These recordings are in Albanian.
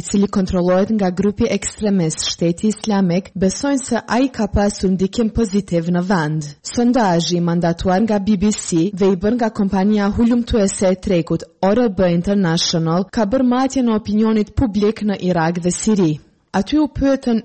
cili kontrollohet nga grupi ekstremist Shteti Islamik, besojnë se ai ka pasur ndikim pozitiv në vend. Sondazhi mandatuar nga BBC dhe i bërë nga kompania hulumtuese e trekut ORB International ka bërë matje në opinionit publik në Irak dhe Siri. Aty u pyetën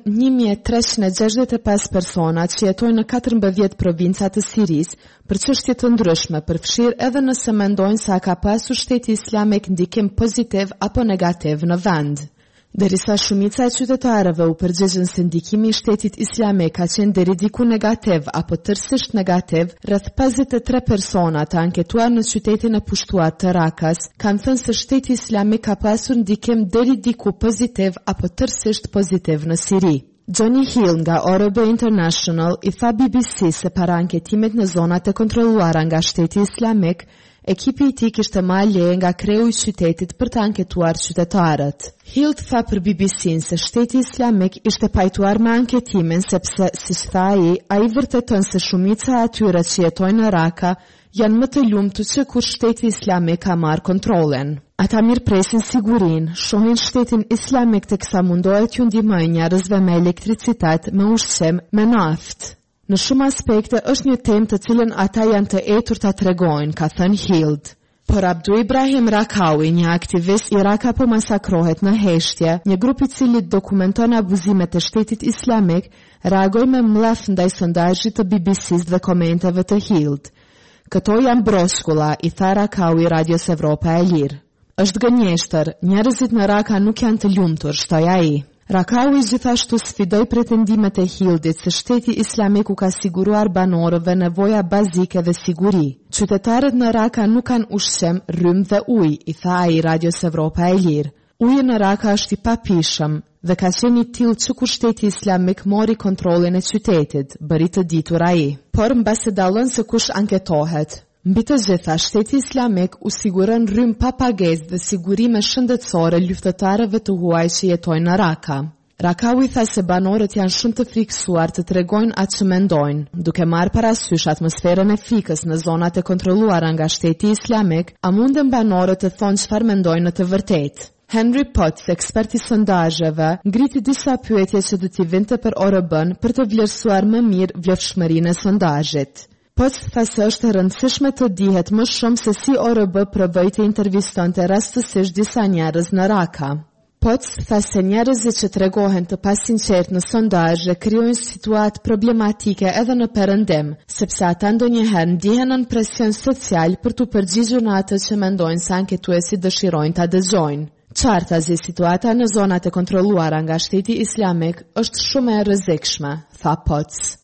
1365 persona që jetojnë në 14 provinca të Sirisë për çështje të ndryshme, përfshirë edhe nëse mendojnë se ka pasur Shteti Islamik ndikim pozitiv apo negativ në vend. Derisa shumica e qytetarëve u përgjigjën se ndikimi i Shtetit Islamik ka qenë deri diku negativ apo tërësisht negativ, rreth 53 persona të anketuar në qytetin e pushtuar të Rakas kanë thënë se Shteti Islamik ka pasur ndikim deri diku pozitiv apo tërësisht pozitiv në Siri. Johnny Hill nga ORB International i tha BBC se para anketimit në zonat e kontrolluara nga Shteti Islamik, ekipi i tij kishte marrë leje nga kreu i qytetit për të anketuar qytetarët. Hill tha për BBC-n se Shteti Islamik ishte pajtuar me anketimin sepse, siç tha ai vërteton se shumica e atyre që jetojnë në Raka janë më të lumtur se kur Shteti Islamik ka marrë kontrollin. Ata mirëpresin sigurinë, shohin Shtetin Islamik teksa mundohet t'ju ndihmojë njerëzve me elektricitet, me ushqim, me naftë. Në shumë aspekte është një temë të cilën ata janë të etur ta tregojnë, ka thënë Hild. Por Abdu Ibrahim Rakawi, një aktivist i Raka po masakrohet në heshtje, një grup i cili dokumenton abuzimet e Shtetit Islamik, reagoi me mllaf ndaj sondazhit të BBC-s dhe komenteve të Hild. Këto janë broshkulla, i tha Rakawi Radios Evropa e Lirë. Është gënjeshtër, njerëzit në Raka nuk janë të lumtur, shtoi ai. Rakawi gjithashtu sfidoi pretendimet e Hildit se Shteti Islamik u ka siguruar banorëve nevoja bazike dhe siguri. Qytetarët në Raka nuk kanë ushqim, rrymë dhe ujë, i tha ai Radios Evropa e Lirë. Uji në Raka është i papishëm dhe ka qenë i tillë që kur Shteti Islamik mori kontrollin e qytetit, bëri të ditur ai. Por mbasi dallon se kush anketohet. Mbi të gjitha, Shteti Islamik u siguron rrymë pa pagesë dhe sigurime shëndetësore luftëtarëve të huaj që jetojnë në Raka. Rakawi tha se banorët janë shumë të frikësuar të tregojnë atë që mendojnë, duke marrë parasysh atmosferën e frikës në zonat e kontrolluara nga Shteti Islamik, a mundën banorët të thonë çfarë mendojnë në të vërtetë. Henry Potts, ekspert i sondazheve, ngriti disa pyetje që do t'i vinte për ORB-n për të vlerësuar më mirë vlefshmërinë e sondazhit. Potts tha se është e rëndësishme të dihet më shumë se si ORB provoi të intervistonte rastësisht disa njerëz në Raka. Potts tha se njerëzit që tregohen të pasinqert në sondazhe krijojnë situatë problematike edhe në perëndim, sepse ata ndonjëherë ndihen në presion social për të përgjigjur në atë që mendojnë se anketuesit dëshirojnë ta dëgjojnë. Qartazi situata në zonat e kontrolluara nga Shteti Islamik është shumë e rrezikshme, tha Potts.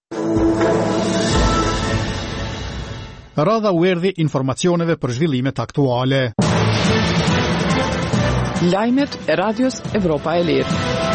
Radha u erdhi informacioneve për zhvillimet aktuale. Lajmet e Radios Evropa e Lirë.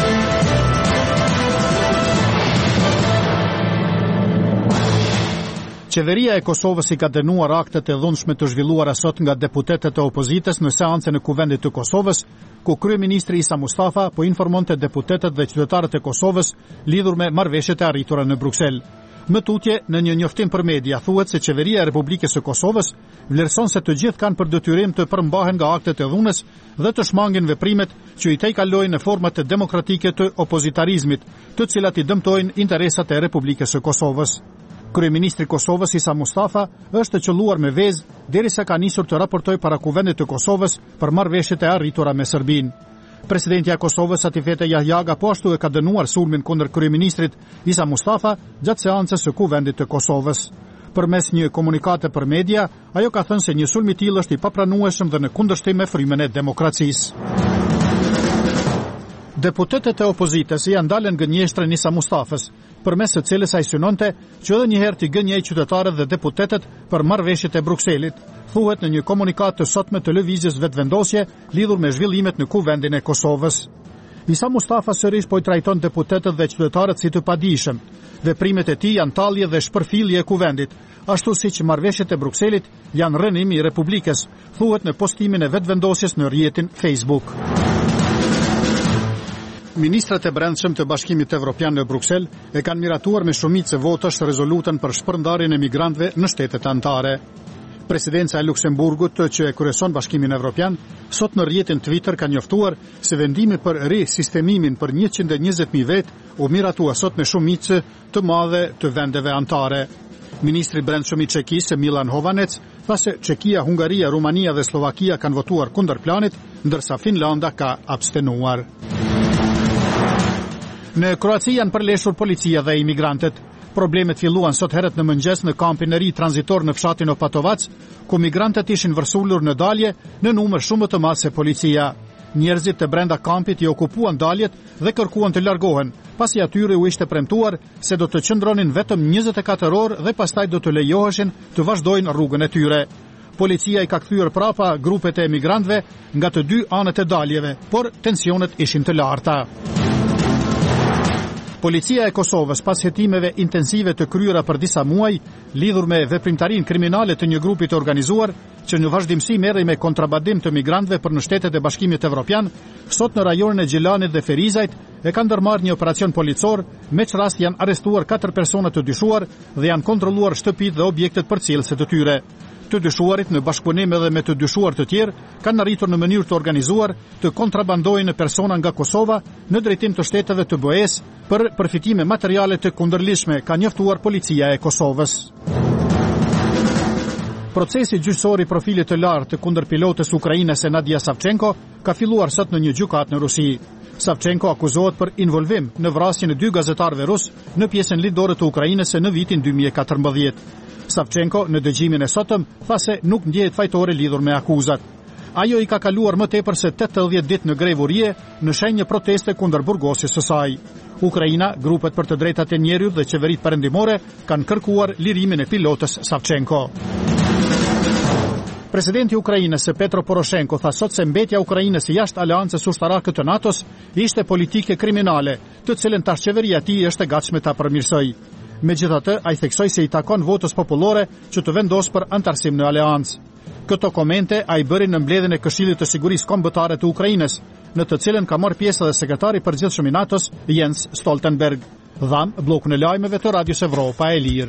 Qeveria e Kosovës i ka dënuar aktet e dhunshme të zhvilluara sot nga deputetët e opozitës në seancën e Kuvendit të Kosovës, ku kryeministri Isa Mustafa po informonte deputetët dhe qytetarët e Kosovës lidhur me marrëveshjet e arritura në Bruksel. Më tutje, në një njoftim për media, thuhet se qeveria e Republikës së Kosovës vlerëson se të gjithë kanë për detyrim të përmbahen nga aktet e dhunës dhe të shmangin veprimet që i tejkalojnë në format demokratike të opozitarizmit, të cilat i dëmtojnë interesat e Republikës së Kosovës. Kryeministri i Kosovës Isa Mustafa është qelluar me vezë derisa ka nisur të raportojë para Kuvendit të Kosovës për marrëveshjet e arritura me Serbinë. Presidenti i Kosovës Atifete Jahjaga po ashtu e ka dënuar sulmin kundër kryeministrit Isa Mustafa gjatë seancës së Kuvendit të Kosovës. Përmes një komunikate për media, ajo ka thënë se një sulm i tillë është i papranueshëm dhe në kundërshtim me frymën e demokracisë. Deputetët e opozitës janë ndalën gënjeshtrën Isa Mustafës, përmes së cilës ai synonte që edhe një herë të gënjej qytetarët dhe deputetët për marrëveshjet e Brukselit, thuhet në një komunikat të sotme të lëvizjes vetvendosje lidhur me zhvillimet në Kuvendin e Kosovës. Isa Mustafa sërish po i trajton deputetët dhe qytetarët si të padijshëm. Veprimet e tij janë tallje dhe shpërfillje e Kuvendit, ashtu siç marrëveshjet e Brukselit janë rënim i Republikës, thuhet në postimin e vetvendosjes në rrjetin Facebook. Ministrat e brendshëm të Bashkimit Evropian në Bruksel e kanë miratuar me shumicë votash rezolutën për shpërndarjen e migrantëve në shtetet anëtare. Presidenca e Luksemburgut, që e kryeson Bashkimin Evropian, sot në rrjetin Twitter ka njoftuar se vendimi për risistemimin për 120.000 vet u miratua sot me shumicë të madhe të vendeve anëtare. Ministri i Brendshëm i Çekisë, Milan Hovanec, tha se Çekia, Hungaria, Rumania dhe Slovakia kanë votuar kundër planit, ndërsa Finlanda ka abstenuar. Në Kroaci janë përleshur policia dhe imigrantët. Problemet filluan sot herët në mëngjes në kampin e ri tranzitor në fshatin Opatovac, ku migrantët ishin vërsulur në dalje në numër shumë të madh se policia. Njerëzit të brenda kampit i okupuan daljet dhe kërkuan të largohen, pasi atyre u ishte premtuar se do të qëndronin vetëm 24 orë dhe pastaj do të lejoheshin të vazhdojnë rrugën e tyre. Policia i ka kthyer prapa grupet e emigrantëve nga të dy anët e daljeve, por tensionet ishin të larta. Policia e Kosovës, pas hetimeve intensive të kryera për disa muaj, lidhur me veprimtarinë kriminale të një grupi të organizuar, që në vazhdimsi merrej me kontrabandim të migrantëve për në shtetet e Bashkimit Evropian, sot në rajonin e Gjelanit dhe Ferizajt e kanë ndërmarrë një operacion policor, me që rast janë arrestuar 4 persona të dyshuar dhe janë kontrolluar shtëpitë dhe objektet përcjellëse të tyre. Të dyshuarit në bashkëpunim edhe me të dyshuar të tjerë kanë arritur në mënyrë të organizuar të kontrabandojnë persona nga Kosova në drejtim të shteteve të BE-s për përfitime materiale të kundërlidhshme, ka njoftuar policia e Kosovës. Procesi gjyqësor i profilit të lartë kundër pilotës ukrainase Nadia Savchenko ka filluar sot në një gjykatë në Rusi. Savchenko akuzohet për involvim në vrasjen e 2 gazetarëve rus në pjesën lindore të Ukrainës në vitin 2014. Savchenko në dëgjimin e sotëm tha se nuk ndjehet fajtore lidhur me akuzat. Ajo i ka kaluar më tepër se 80 ditë në grevurie në shenjë proteste kundër burgosjes së saj. Ukraina, grupet për të drejtat e njerëzit dhe qeveritë perëndimore kanë kërkuar lirimin e pilotës Savchenko. Presidenti i Ukrainës Petro Poroshenko tha sot se mbetja e Ukrainës jashtë aleancës ushtarake të NATO-s ishte politike kriminale, të cilën tash qeveria e tij është e gatshme ta përmirësojë. Megjithatë, ai theksoi se i takon votës popullore që të vendosë për antarësim në aleancë. Këto komente ai bëri në mbledhjen e Këshillit të Sigurisë Kombëtare të Ukrainës, në të cilën ka marrë pjesë edhe sekretari i përgjithshëm i NATO-s Jens Stoltenberg. Dham bllokun e lajmeve të Radios Evropa e Lirë.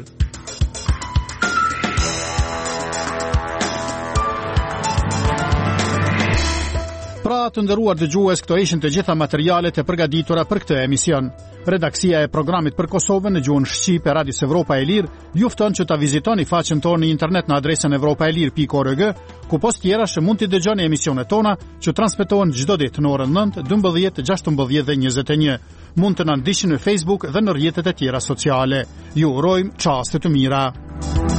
Pra të nderuar dëgjues, këto ishin të gjitha materialet e përgatitura për këtë emision. Redaksia e programit për Kosovën në gjuhën shqipe Radios Evropa e Lirë ju fton që ta vizitoni faqen tonë në internet në adresën evropaelir.org, ku post tjera që mund t'i dëgjoni emisionet tona që transmetohen çdo ditë në orën 9, 12, 16 dhe 21. Mund të na ndiqni në Facebook dhe në rrjetet e tjera sociale. Ju urojmë çaste të mira.